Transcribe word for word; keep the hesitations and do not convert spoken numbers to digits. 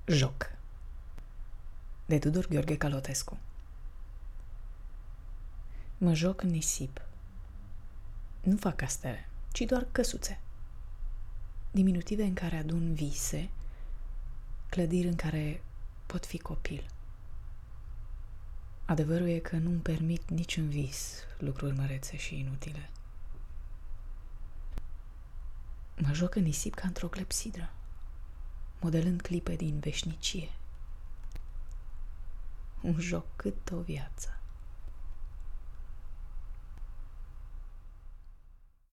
Joc de Tudor Gheorghe Calotescu. Mă joc în nisip. Nu fac castele, ci doar căsuțe. Diminutive în care adun vise, clădiri în care pot fi copil. Adevărul e că nu-mi permit niciun vis lucruri mărețe și inutile. Mă joc în nisip ca într-o clepsidră, modelând clipe din veșnicie. Un joc cât o viață.